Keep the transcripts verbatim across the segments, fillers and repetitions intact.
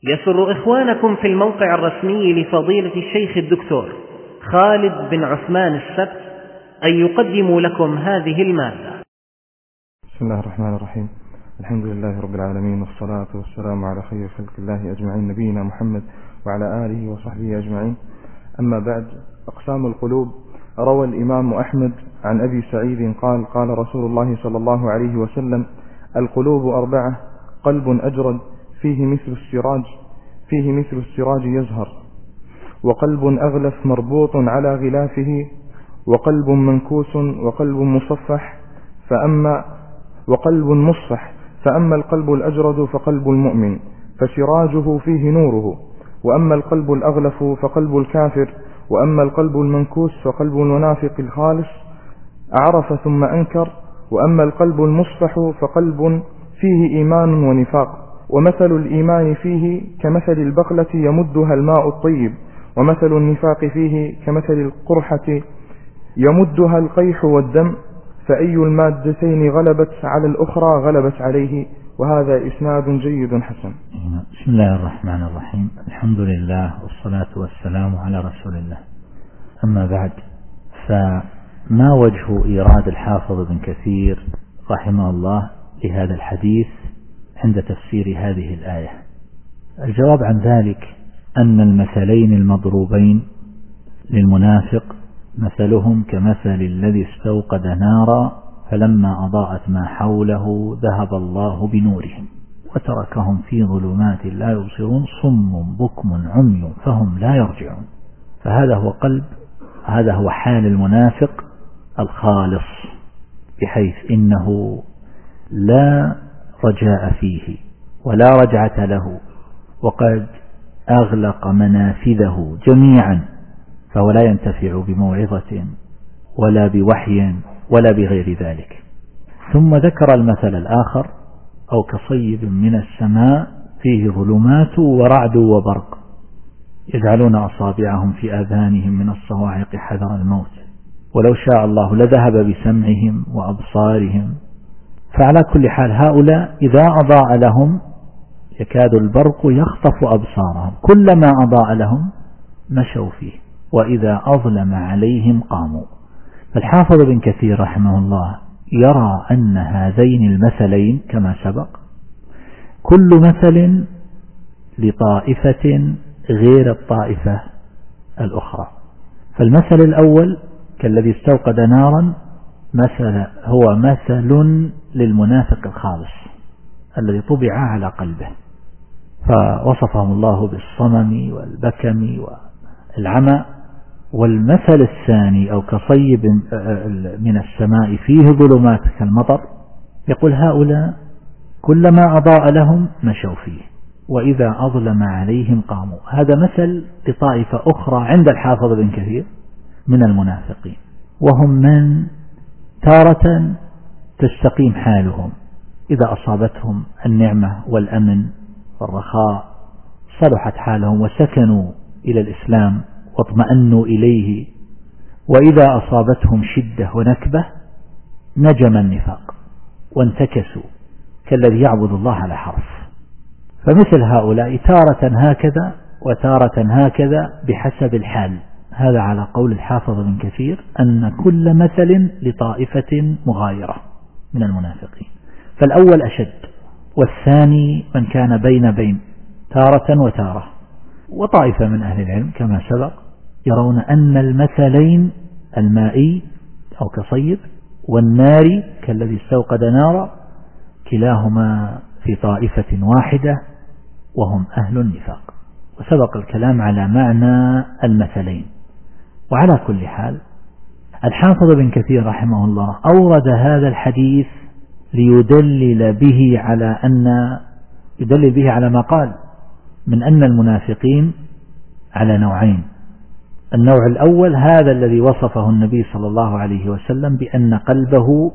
يسر إخوانكم في الموقع الرسمي لفضيلة الشيخ الدكتور خالد بن عثمان السبت أن يقدموا لكم هذه المادة. بسم الله الرحمن الرحيم. الحمد لله رب العالمين، والصلاة والسلام على خير خلق الله أجمعين، نبينا محمد وعلى آله وصحبه أجمعين. أما بعد، أقسام القلوب. روى الإمام أحمد عن أبي سعيد قال: قال رسول الله صلى الله عليه وسلم: القلوب أربعة: قلب أجرد فيه مثل السراج فيه مثل السراج يزهر، وقلب أغلف مربوط على غلافه، وقلب منكوس، وقلب مصفح فأما وقلب مصفح فأما القلب الأجرد فقلب المؤمن، فسراجه فيه نوره، وأما القلب الأغلف فقلب الكافر، وأما القلب المنكوس فقلب المنافق الخالص عرف ثم أنكر، وأما القلب المصفح فقلب فيه إيمان ونفاق، ومثل الإيمان فيه كمثل البقلة يمدها الماء الطيب، ومثل النفاق فيه كمثل القرحة يمدها القيح والدم، فأي المادتين غلبت على الأخرى غلبت عليه. وهذا إسناد جيد حسن. بسم الله الرحمن الرحيم. الحمد لله والصلاة والسلام على رسول الله. أما بعد، فما وجه إيراد الحافظ بن كثير رحمه الله لهذا الحديث عند تفسير هذه الآية؟ الجواب عن ذلك أن المثلين المضروبين للمنافق مثلهم كمثل الذي استوقد نارا فلما أضاءت ما حوله ذهب الله بنورهم وتركهم في ظلمات لا يبصرون صم بكم عمي فهم لا يرجعون. فهذا هو قلب هذا هو حال المنافق الخالص، بحيث إنه لا رجاء فيه ولا رجعة له، وقد أغلق منافذه جميعا، فهو لا ينتفع بموعظة ولا بوحي ولا بغير ذلك. ثم ذكر المثل الآخر: أو كصيب من السماء فيه ظلمات ورعد وبرق يجعلون أصابعهم في آذانهم من الصواعق حذر الموت ولو شاء الله لذهب بسمعهم وأبصارهم. فعلى كل حال هؤلاء إذا أضاء لهم يكاد البرق يخطف أبصارهم، كلما أضاء لهم مشوا فيه، وإذا أظلم عليهم قاموا. فالحافظ بن كثير رحمه الله يرى أن هذين المثلين كما سبق كل مثل لطائفة غير الطائفة الأخرى. فالمثل الأول كالذي استوقد نارا مثل هو مثل للمنافق الخالص الذي طبع على قلبه، فوصفهم الله بالصمم والبكم والعمى. والمثل الثاني: أو كصيب من السماء فيه ظلمات كالمطر، يقول هؤلاء كلما أضاء لهم مشوا فيه، وإذا أظلم عليهم قاموا. هذا مثل لطائفة أخرى عند الحافظ بن كثير من المنافقين، وهم من تارة تستقيم حالهم إذا أصابتهم النعمة والأمن والرخاء صلحت حالهم وسكنوا إلى الإسلام واطمأنوا إليه، وإذا أصابتهم شدة ونكبة نجم النفاق وانتكسوا كالذي يعبد الله على حرف. فمثل هؤلاء تارة هكذا وتارة هكذا بحسب الحال. هذا على قول الحافظ بن كثير أن كل مثل لطائفة مغايرة من المنافقين، فالأول أشد، والثاني من كان بين بين تارة وتارة. وطائفة من أهل العلم كما سبق يرون أن المثلين المائي أو كصيب والنار كالذي استوقد نارا كلاهما في طائفة واحدة وهم أهل النفاق، وسبق الكلام على معنى المثلين. وعلى كل حال الحافظ بن كثير رحمه الله أورد هذا الحديث ليدلل به على أن يدلل به على ما قال من أن المنافقين على نوعين. النوع الأول هذا الذي وصفه النبي صلى الله عليه وسلم بأن قلبه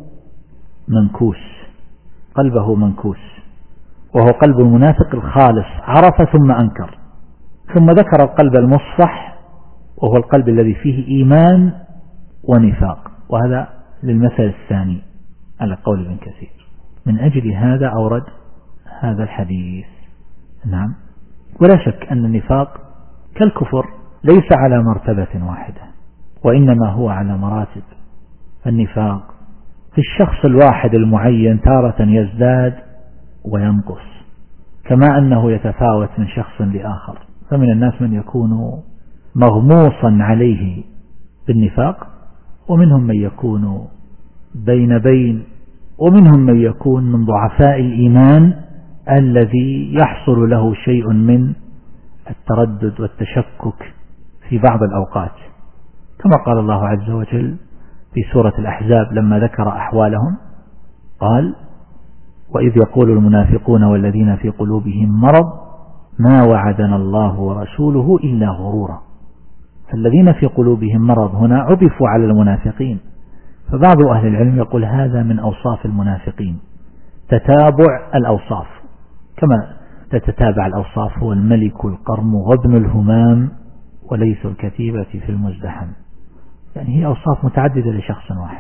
منكوس قلبه منكوس وهو قلب المنافق الخالص عرف ثم أنكر. ثم ذكر القلب المصفح وهو القلب الذي فيه إيمان ونفاق، وهذا للمثل الثاني على قول ابن كثير. من أجل هذا أورد هذا الحديث. نعم. ولا شك أن النفاق كالكفر ليس على مرتبة واحدة، وإنما هو على مراتب. النفاق في الشخص الواحد المعين تارة يزداد وينقص، كما أنه يتفاوت من شخص لآخر. فمن الناس من يكون مغموصا عليه بالنفاق، ومنهم من يكون بين بين، ومنهم من يكون من ضعفاء الإيمان الذي يحصل له شيء من التردد والتشكك في بعض الأوقات، كما قال الله عز وجل في سورة الأحزاب لما ذكر أحوالهم قال: وإذ يقول المنافقون والذين في قلوبهم مرض ما وعدنا الله ورسوله إلا غرورا. فالذين في قلوبهم مرض هنا عطفوا على المنافقين، فبعض أهل العلم يقول هذا من أوصاف المنافقين، تتابع الأوصاف، كما تتتابع الأوصاف هو الملك القرم وابن الهمام وليس الكتيبة في المزدحم، يعني هي أوصاف متعددة لشخص واحد.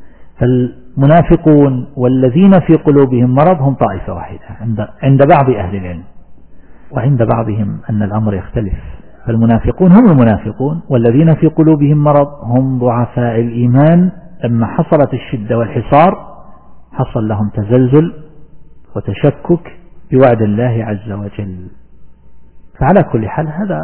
فالمنافقون والذين في قلوبهم مرض هم طائفة واحدة عند بعض أهل العلم، وعند بعضهم أن الأمر يختلف. فالمنافقون هم المنافقون، والذين في قلوبهم مرض هم ضعفاء الإيمان، لما حصلت الشدة والحصار حصل لهم تزلزل وتشكك بوعد الله عز وجل. فعلى كل حال هذا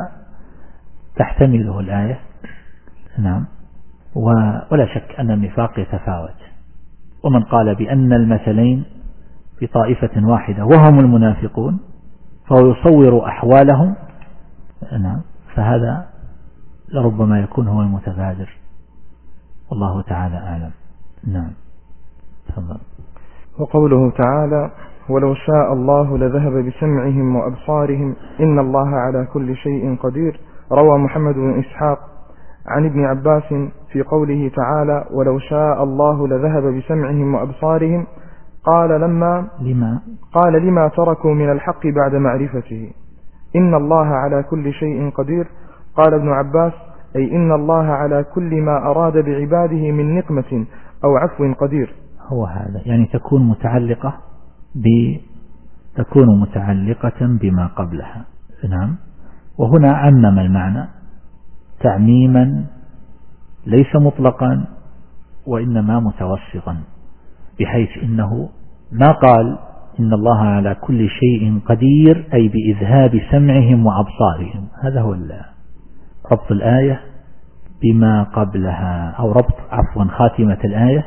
تحتمله الآية، نعم. ولا شك أن النفاق يتفاوت، ومن قال بأن المثلين في طائفة واحدة وهم المنافقون فهو يصور أحوالهم، نعم، فهذا لربما يكون هو المتبادر، والله تعالى أعلم. نعم، تفضل. وقوله تعالى: ولو شاء الله لذهب بسمعهم وأبصارهم إن الله على كل شيء قدير. روى محمد بن إسحاق عن ابن عباس في قوله تعالى: ولو شاء الله لذهب بسمعهم وأبصارهم، قال لما لما قال لما تركوا من الحق بعد معرفته. إن الله على كل شيء قدير. قال ابن عباس: أي إن الله على كل ما أراد بعباده من نقمة أو عفو قدير. هو هذا، يعني تكون متعلقة ب تكون متعلقة بما قبلها، نعم. وهنا عمم المعنى تعميما ليس مطلقا وإنما متوسطا، بحيث إنه ما قال إن الله على كل شيء قدير أي بإذهاب سمعهم وأبصارهم، هذا هو ربط الآية بما قبلها، أو ربط عفوا خاتمة الآية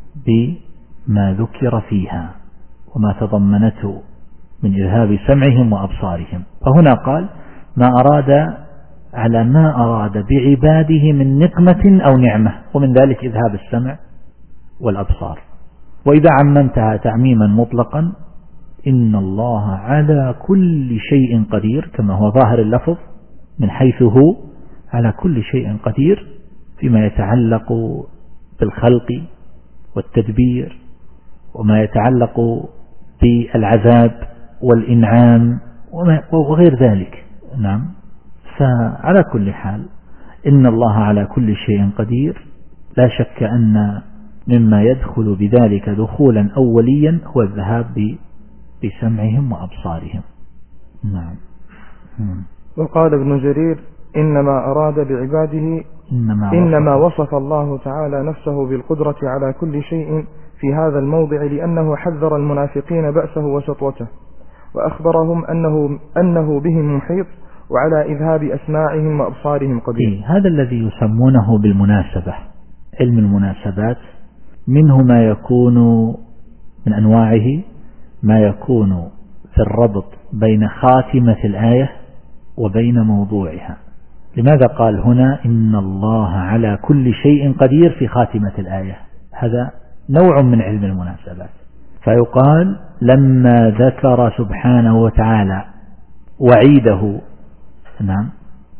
بما ذكر فيها وما تضمنته من إذهاب سمعهم وأبصارهم. فهنا قال ما أراد على ما أراد بعباده من نقمة أو نعمة، ومن ذلك إذهاب السمع والأبصار. وإذا عممتها تعميما مطلقا إن الله على كل شيء قدير، كما هو ظاهر اللفظ من حيث هو على كل شيء قدير فيما يتعلق بالخلق والتدبير، وما يتعلق بالعذاب والإنعام وغير ذلك، نعم. فعلى كل حال إن الله على كل شيء قدير، لا شك أن مما يدخل بذلك دخولا أوليا هو الذهاب بسمعهم وأبصارهم، نعم. وقال ابن جرير: إنما أراد بعباده إنما, إنما وصف الله تعالى نفسه بالقدرة على كل شيء في هذا الموضع، لأنه حذر المنافقين بأسه وسطوته، وأخبرهم أنه, أنه بهم محيط وعلى إذهاب أسماعهم وأبصارهم قدير. إيه، هذا الذي يسمونه بالمناسبة، علم المناسبات، منه ما يكون من أنواعه ما يكون في الربط بين خاتمة الآية وبين موضوعها. لماذا قال هنا إن الله على كل شيء قدير في خاتمة الآية؟ هذا نوع من علم المناسبات. فيقال لما ذكر سبحانه وتعالى وعيده، نعم،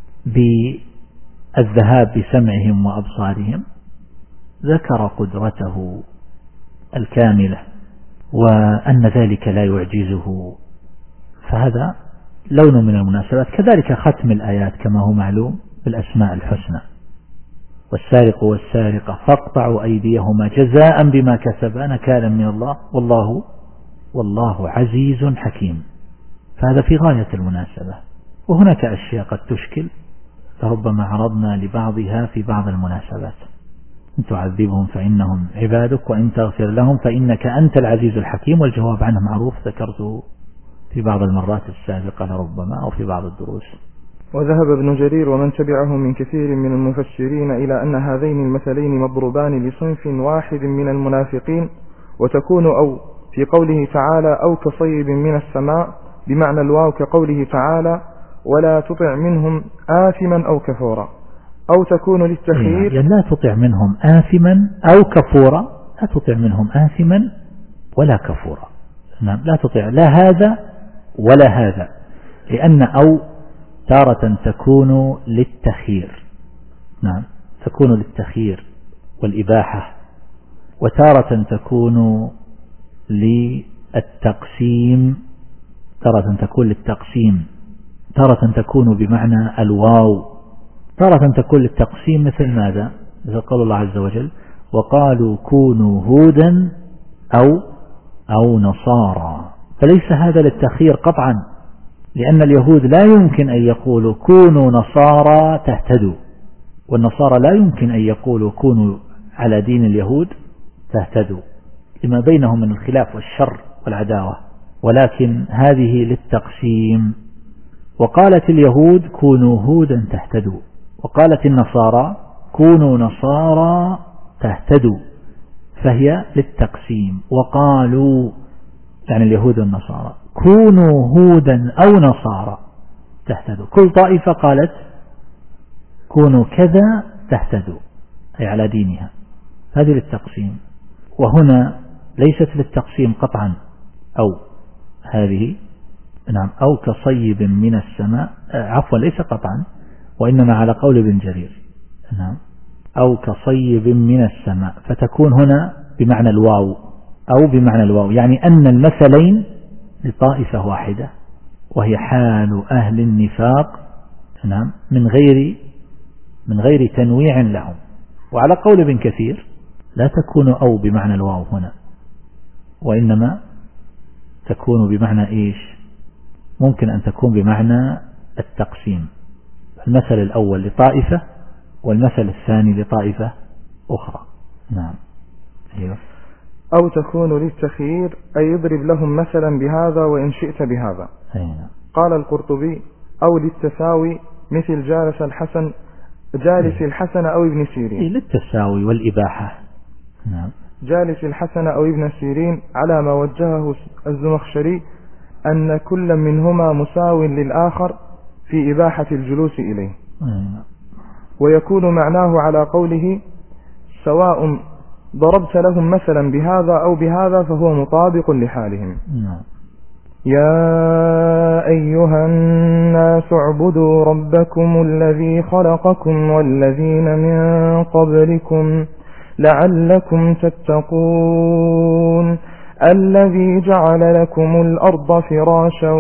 بالذهاب بسمعهم وأبصارهم، ذكر قدرته الكاملة وأن ذلك لا يعجزه، فهذا لون من المناسبات. كذلك ختم الآيات كما هو معلوم بالأسماء الحسنى: والسارق والسارقة فاقطعوا أيديهما جزاء بما كسبا نكالا من الله والله والله عزيز حكيم. فهذا في غاية المناسبة. وهناك أشياء قد تشكل فربما عرضنا لبعضها في بعض المناسبات. إن تعذبهم فإنهم عبادك وإن تغفر لهم فإنك أنت العزيز الحكيم، والجواب عنه معروف ذكرته في بعض المرات السابقة لربما أو في بعض الدروس. وذهب ابن جرير ومن تبعه من كثير من المفسرين إلى أن هذين المثلين مضروبان لصنف واحد من المنافقين، وتكون أو في قوله تعالى أو كصيب من السماء بمعنى الواو كقوله تعالى ولا تطع منهم آثما أو كفورا، أو تكون للتخيير يعني لا تطع منهم آثما أو كفورا، لا تطع منهم آثما ولا كفورا. نعم، لا تطع لا هذا ولا هذا، لأن أو تارة تكون للتخيير، نعم تكون للتخيير والإباحة، وتارة تكون للتقسيم، تارة تكون للتقسيم، تارة تكون بمعنى الواو، تارة تكون للتقسيم. مثل ماذا؟ مثل قول الله عز وجل وقالوا كونوا هودا أو أو نصارى، فليس هذا للتخيير قطعا، لأن اليهود لا يمكن أن يقولوا كونوا نصارى تهتدوا، والنصارى لا يمكن أن يقولوا كونوا على دين اليهود تهتدوا لما بينهم من الخلاف والشر والعداوة، ولكن هذه للتقسيم. وقالت اليهود كونوا هودا تهتدوا، وقالت النصارى كونوا نصارى تهتدوا، فهي للتقسيم. وقالوا يعني اليهود والنصارى كونوا هودا أو نصارى تهتدوا، كل طائفة قالت كونوا كذا تهتدوا أي على دينها، هذه للتقسيم. وهنا ليست للتقسيم قطعا، أو هذه نعم أو كصيب من السماء، عفوا ليس قطعا وإنما على قول ابن جرير، نعم أو كصيب من السماء، فتكون هنا بمعنى الواو أو بمعنى الواو، يعني أن المثلين لطائفة واحدة وهي حال أهل النفاق، نعم من غير من غير تنويع لهم. وعلى قول ابن كثير لا تكون أو بمعنى الواو هنا، وإنما تكون بمعنى إيش؟ ممكن أن تكون بمعنى التقسيم، المثل الأول لطائفة والمثل الثاني لطائفة أخرى. نعم أيوه. أو تكون للتخيير أي يضرب لهم مثلا بهذا وإن شئت بهذا. أيوه. قال القرطبي أو للتساوي مثل جالس الحسن جالس أيوه. الحسن أو ابن سيرين، للتساوي والإباحة. نعم جالس الحسن أو ابن سيرين على ما وجهه الزمخشري أن كل منهما مساو للآخر في إباحة الجلوس إليه. أيوه. ويكون معناه على قوله سواء ضربت لهم مثلا بهذا أو بهذا فهو مطابق لحالهم. نعم. يا أيها الناس اعبدوا ربكم الذي خلقكم والذين من قبلكم لعلكم تتقون الذي جعل لكم الأرض فراشا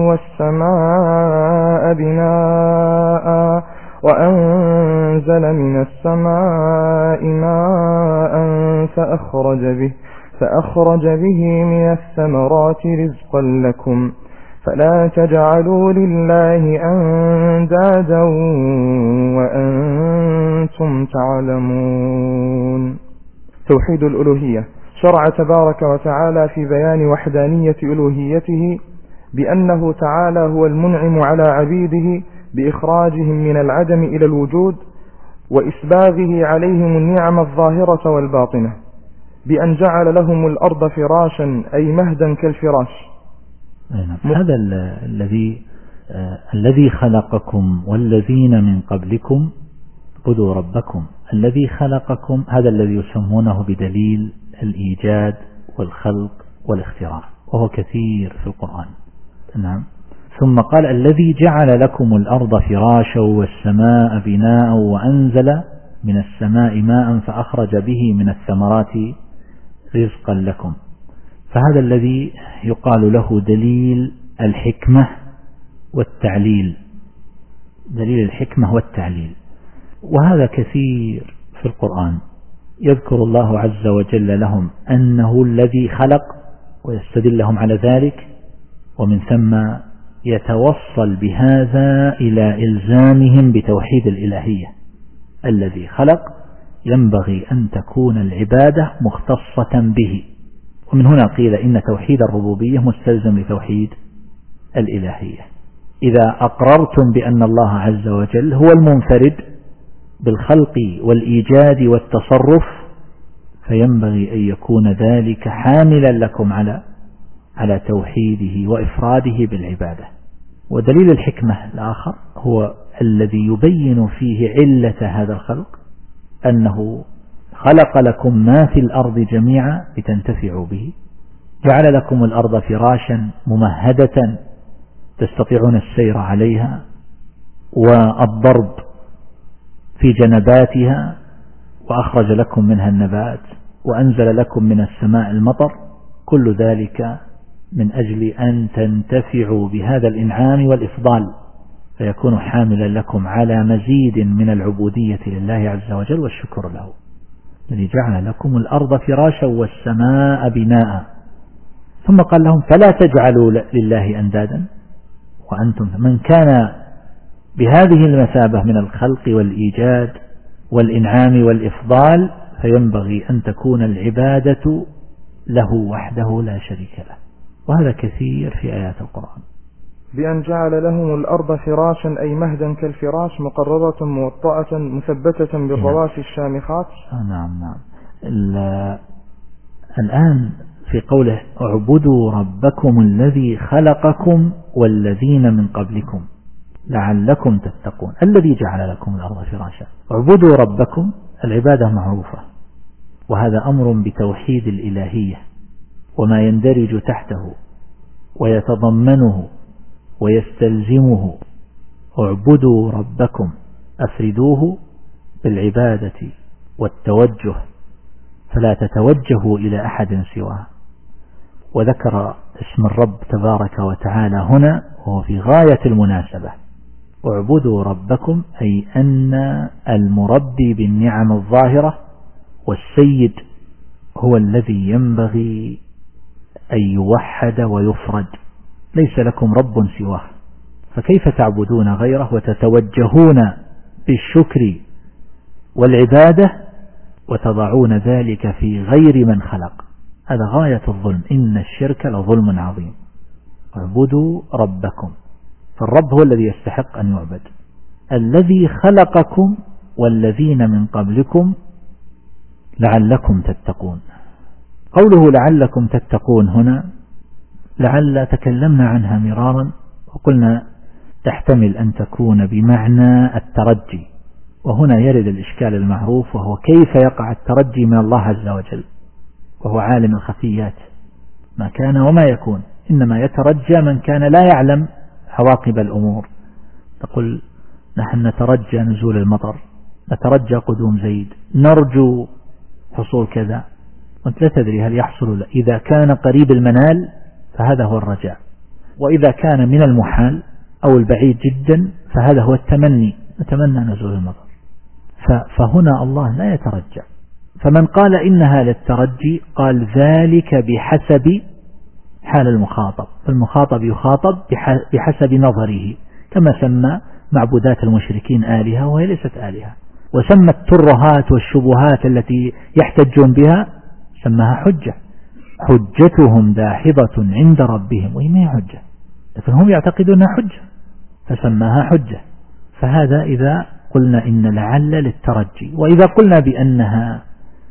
والسماء بناء وأنزل من السماء ماء فأخرج به فأخرج به من الثمرات رزقا لكم فلا تجعلوا لله أندادا وأنتم تعلمون. توحيد الألوهية. شرع تبارك وتعالى في بيان وحدانية ألوهيته بأنه تعالى هو المنعم على عبيده بإخراجهم من العدم إلى الوجود وإسباغه عليهم النعم الظاهرة والباطنة بأن جعل لهم الأرض فراشا أي مهدا كالفراش. هذا الذي آه الذي خلقكم والذين من قبلكم اعبدوا ربكم الذي خلقكم، هذا الذي يسمونه بدليل الإيجاد والخلق والاختراع، وهو كثير في القرآن. نعم. ثم قال الذي جعل لكم الأرض فراشا والسماء بناء وأنزل من السماء ماء فأخرج به من الثمرات رزقا لكم، فهذا الذي يقال له دليل الحكمة والتعليل، دليل الحكمة والتعليل، وهذا كثير في القرآن. يذكر الله عز وجل لهم أنه الذي خلق ويستدلهم على ذلك، ومن ثم يتوصل بهذا إلى إلزامهم بتوحيد الإلهية. الذي خلق ينبغي أن تكون العبادة مختصة به، ومن هنا قيل إن توحيد الربوبية مستلزم لتوحيد الإلهية. إذا أقررتم بأن الله عز وجل هو المنفرد بالخلق والإيجاد والتصرف، فينبغي أن يكون ذلك حاملا لكم على على توحيده وإفراده بالعبادة. ودليل الحكمة الآخر هو الذي يبين فيه علة هذا الخلق، أنه خلق لكم ما في الأرض جميعا لتنتفعوا به، جعل لكم الأرض فراشا ممهدة تستطيعون السير عليها والضرب في جنباتها، وأخرج لكم منها النبات، وأنزل لكم من السماء المطر، كل ذلك من أجل أن تنتفعوا بهذا الإنعام والإفضال، فيكون حاملا لكم على مزيد من العبودية لله عز وجل والشكر له، الذي جعل لكم الأرض فراشا والسماء بناء. ثم قال لهم فلا تجعلوا لله أندادا وأنتم. من كان بهذه المثابة من الخلق والإيجاد والإنعام والإفضال فينبغي أن تكون العبادة له وحده لا شريك له، وهذا كثير في آيات القرآن. بأن جعل لهم الأرض فراشا أي مهدا كالفراش مقررة موطأة مثبتة بالرواسي الشامخات. نعم نعم. الآن في قوله اعبدوا ربكم الذي خلقكم والذين من قبلكم لعلكم تتقون، الذي جعل لكم الأرض فراشا. اعبدوا ربكم، العبادة معروفة، وهذا أمر بتوحيد الإلهية وما يندرج تحته ويتضمنه ويستلزمه. اعبدوا ربكم، أفردوه بالعبادة والتوجه، فلا تتوجهوا إلى أحد سواه. وذكر اسم الرب تبارك وتعالى هنا وهو في غاية المناسبة. اعبدوا ربكم أي أن المربي بالنعم الظاهرة والسيد هو الذي ينبغي أن يوحد ويفرد، ليس لكم رب سواه، فكيف تعبدون غيره وتتوجهون بالشكر والعبادة وتضعون ذلك في غير من خلق؟ هذا غاية الظلم، إن الشرك لظلم عظيم. اعبدوا ربكم، فالرب هو الذي يستحق أن يعبد، الذي خلقكم والذين من قبلكم لعلكم تتقون. قوله لعلكم تتقون هنا لعل تكلمنا عنها مرارا وقلنا تحتمل أن تكون بمعنى الترجي، وهنا يرد الإشكال المعروف، وهو كيف يقع الترجي من الله عز وجل وهو عالم الخفيات، ما كان وما يكون، إنما يترجى من كان لا يعلم عواقب الأمور. تقول نحن نترجى نزول المطر، نترجى قدوم زيد، نرجو حصول كذا، وانت لا تدري هل يحصل. إذا كان قريب المنال فهذا هو الرجاء، وإذا كان من المحال أو البعيد جدا فهذا هو التمني، نتمنى نزول المطر. فهنا الله لا يترجى. فمن قال إنها للترجي قال ذلك بحسب حال المخاطب، فالمخاطب يخاطب بحسب نظره، كما سمى معبودات المشركين آلهة وهي ليست آلهة، وسمى الترهات والشبهات التي يحتجون بها سماها حجة. حجتهم داحضة عند ربهم، وهي ما هي حجة، لكن هم يعتقدونها حجة فسماها حجة. فهذا إذا قلنا إن لعل للترجي. وإذا قلنا بأنها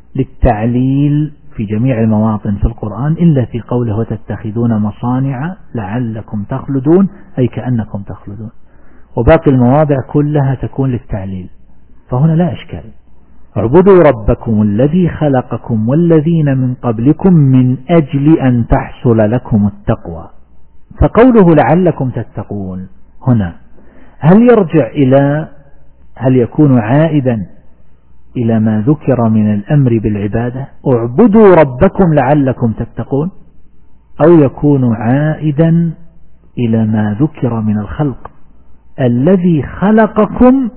للتعليل في جميع المواطن في القرآن إلا في قوله وتتخذون مصانع لعلكم تخلدون، أي كأنكم تخلدون، وباقي المواضع كلها تكون للتعليل، فهنا لا إشكال. اعبدوا ربكم الذي خلقكم والذين من قبلكم من أجل أن تحصل لكم التقوى. فقوله لعلكم تتقون هنا هل يرجع إلى هل يكون عائدا إلى ما ذكر من الأمر بالعبادة اعبدوا ربكم لعلكم تتقون، أو يكون عائدا إلى ما ذكر من الخلق الذي خلقكم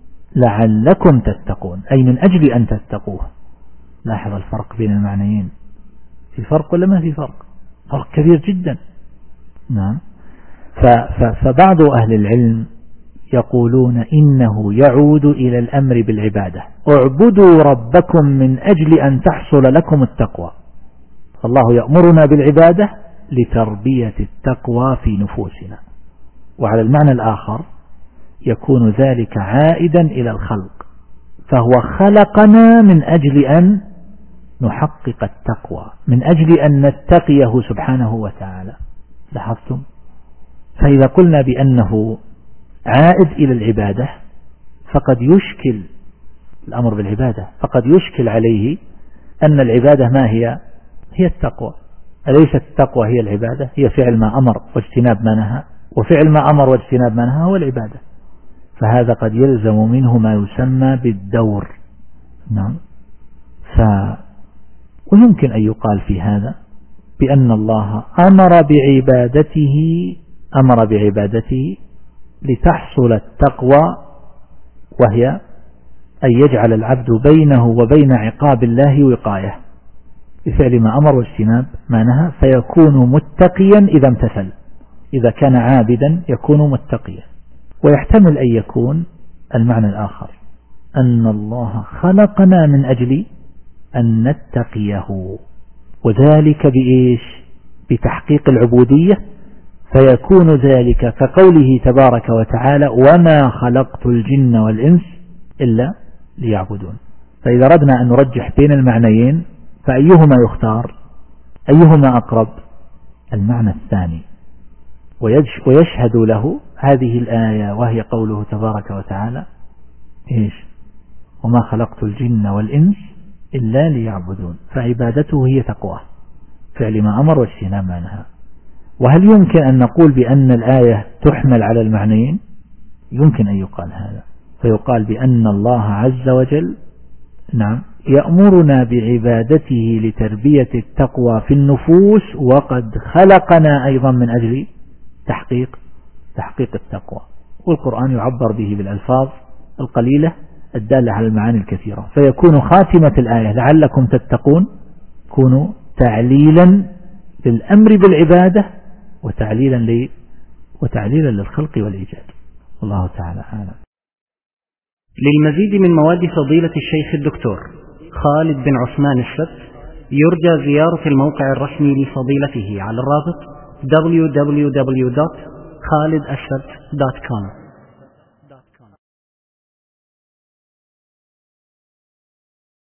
لعلكم تتقون، أي من أجل أن تتقوه؟ لاحظ الفرق بين المعنيين، في فرق ولا ما في فرق؟ فرق كبير جدا. نعم. فبعض أهل العلم يقولون إنه يعود إلى الأمر بالعبادة، اعبدوا ربكم من أجل أن تحصل لكم التقوى. الله يأمرنا بالعبادة لتربية التقوى في نفوسنا. وعلى المعنى الآخر يكون ذلك عائدا إلى الخلق، فهو خلقنا من أجل أن نحقق التقوى، من أجل أن نتقيه سبحانه وتعالى. لاحظتم؟ فإذا قلنا بأنه عائد إلى العبادة فقد يشكل الأمر بالعبادة، فقد يشكل عليه أن العبادة ما هي؟ هي التقوى. أليست التقوى هي العبادة؟ هي فعل ما أمر واجتناب ما نهى، وفعل ما أمر واجتناب ما نهى هو العبادة. فهذا قد يلزم منه ما يسمى بالدور. نعم. ف ويمكن أن يقال في هذا بأن الله أمر بعبادته أمر بعبادته لتحصل التقوى، وهي أن يجعل العبد بينه وبين عقاب الله وقاية بفعل ما أمر واجتناب ما نهى، فيكون متقيا إذا امتثل. إذا كان عابدا يكون متقيا. ويحتمل أن يكون المعنى الآخر أن الله خلقنا من أجل أن نتقيه، وذلك بإيش؟ بتحقيق العبودية، فيكون ذلك كقوله تبارك وتعالى وما خلقت الجن والإنس إلا ليعبدون. فإذا أردنا أن نرجح بين المعنيين فأيهما يختار؟ أيهما أقرب؟ المعنى الثاني. ويشهد له هذه الآية وهي قوله تبارك وتعالى إيش؟ وما خلقت الجن والإنس إلا ليعبدون، فعبادته هي تقوى، فعل ما أمر واجتناب ما نهى. وهل يمكن أن نقول بأن الآية تحمل على المعنيين؟ يمكن أن يقال هذا، فيقال بأن الله عز وجل نعم يأمرنا بعبادته لتربية التقوى في النفوس، وقد خلقنا أيضا من أجل تحقيق تحقيق التقوى. والقرآن يعبر به بالألفاظ القليلة الدالة على المعاني الكثيرة، فيكون خاتمة الآية لعلكم تتقون كونوا تعليلا للأمر بالعبادة وتعليلا لي وتعليلا للخلق والإيجاد. الله تعالى أعلم. للمزيد من مواد فضيلة الشيخ الدكتور خالد بن عثمان السبت يرجى زيارة الموقع الرسمي لفضيلته على الرابط دبليو دبليو دبليو دوت خالد السبت دوت كوم.